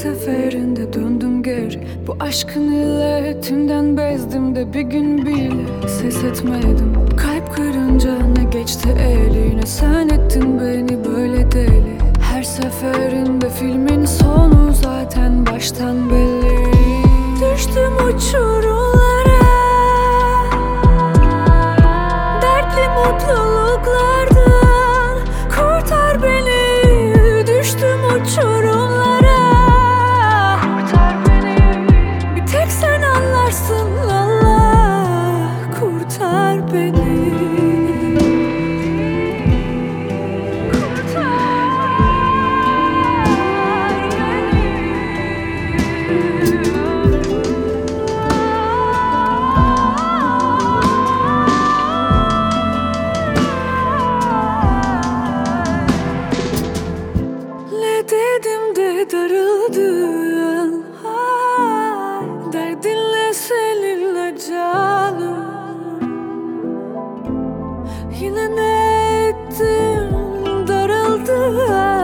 seferinde döndüm geri. Bu aşkın illetinden bezdim de bir gün bile ses etmedim. Kalp kırınca ne geçti eline, sen ettin beni böyle deli. Her seferinde filmin sonu zaten baştan belli. Düştüm uçurumlara, dertli mutluluklardan kurtar beni. Düştüm uçurumlara, kurtar beni. Bir tek sen anlarsın Allah, kurtar beni. Dedim de darıldın, derdinle seninle canım. Yine ne ettim, darıldın.